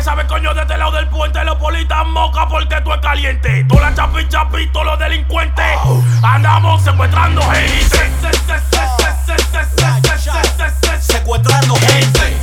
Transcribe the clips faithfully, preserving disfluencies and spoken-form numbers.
que sabe, coño, de este lado del puente, los politas moca porque tú es caliente. Tú la chapi chapi, todos los delincuentes. Andamos secuestrando gente. Secuestrando gente.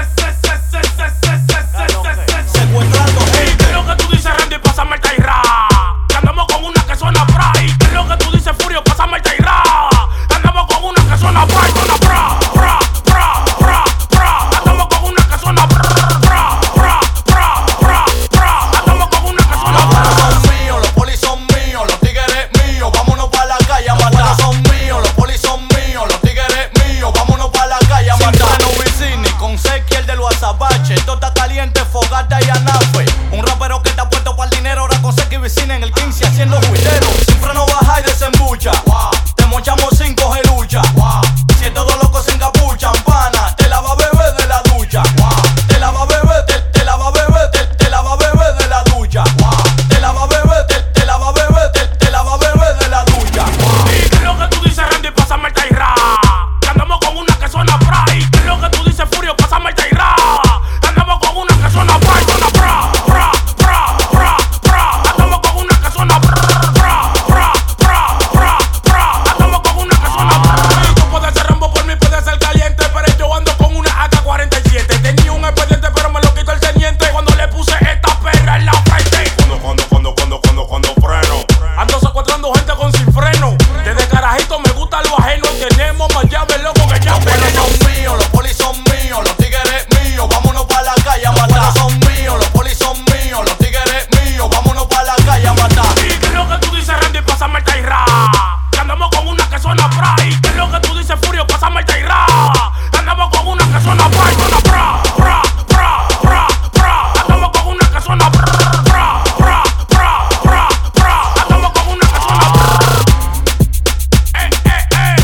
Secuestrando gente. ¿Qué es lo que tú dices, Randy? Pásame el tairra. Que andamos con una que suena fry. ¿Qué es lo que tú dices, Furio? Pásame el tairra. Que andamos con una que suena fry. Suena fra, fra, fra, fra, fra. Andamos con una que suena fra, fra, fra, fra, fra, fra. Andamos con una que suena fra. Los son míos, los polis son míos, los tigres míos. Vámonos pa' la calle a matar. Los son míos, los polis son míos, los tigres míos. Vámonos pa' la calle a matar. Sin Vicini, con Sequi, el de los azabaches. Esto está caliente, fogata y anafe. Un rapero que está puesto para el dinero. Ahora con Sequi Vicini en el quince haciendo juidero. Sin freno baja y desembucha. Te mochamos sin coger lucha. Si es todo loco sin capucha, pana, te la va a beber de la ducha. Te la va a beber, te, te la va a beber, te, te la va a beber de la ducha. Te la va a beber, te, te la va a beber, te, te la va a beber de la ducha. ¿Y qué es lo que tú dices, Randy? Pásame el tairra. Que andamos con una que suena fry. ¿Qué es lo que tú dices, Furio? Pásame el tairra. Que andamos con una que suena fry. Suena fra, fra, fra, fra, fra. Andamos con una que suena fra, fra, fra, fra, fra, fra. Andamos con una que suena fra. Tú puedes ser Rambo, por mí puedes ser caliente, pero yo ando con una A K cuarenta y siete. Tenía un expediente, pero me lo quitó el teniente cuando le puse esta perra en la frente. Cuando, cuando, cuando, cuando, cuando, cuando freno. Ando secuestrando gente con sin freno. Desde carajito me gusta lo ajeno. Tenemos más llaves, loco, que ya Los polis veneno. son míos, los polis son míos, los tigres míos. Vámonos pa' la calle a matar. Los son míos, los polis son míos, los tigres míos. Vámonos pa' la calle a matar. ¿Y qué es lo que tú dices, Randy? Pásame el tairra. Que andamos con una que suena fry. ¿Qué es lo que tú dices, Furio? Pásame el tairra. Que andamos con una que suena fry. Suena fra, fra, fra, fra, fra. Andamos con una que suena fra, fra, fra, fra, fra, fra. Andamos con una que suena fra. Eh, eh, eh.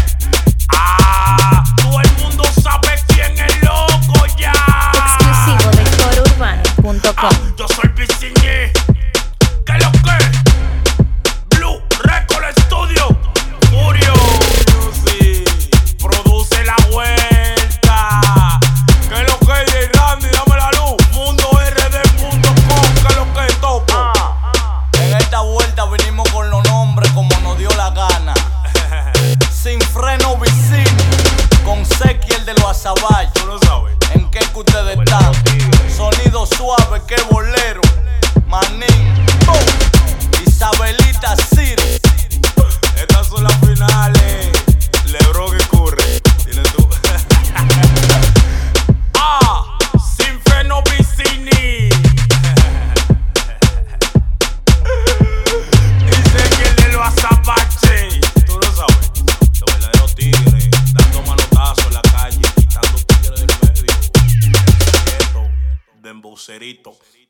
Ah, todo el mundo sabe quién es loco ya. Exclusivo de coro urbano punto com. Ah, yo soy Vicini. ¿Qué es lo que? Blue Record Studio. Furio Music. Produce la vuelta. ¿Qué es lo que es, Randy? Dame la luz. Mundo R D punto com. ¿Qué es lo que es, topo? En esta vuelta vinimos con los nombres como nos dio la gana. Sin freno Vicini, con Sequi, el de los azabaches. Tú lo sabes. ¿En qué que ustedes están? Sonido suave, que bolero. Manín, oh, Isabelita City. Estas son las finales. Lebron y Curry. Dile tú. Ah, sin freno Vicini. Dice que el de los azabaches. Tú lo sabes. Los verdaderos tigres dando manotazos en la calle, quitando tigres del medio. Quieto, de embucerito.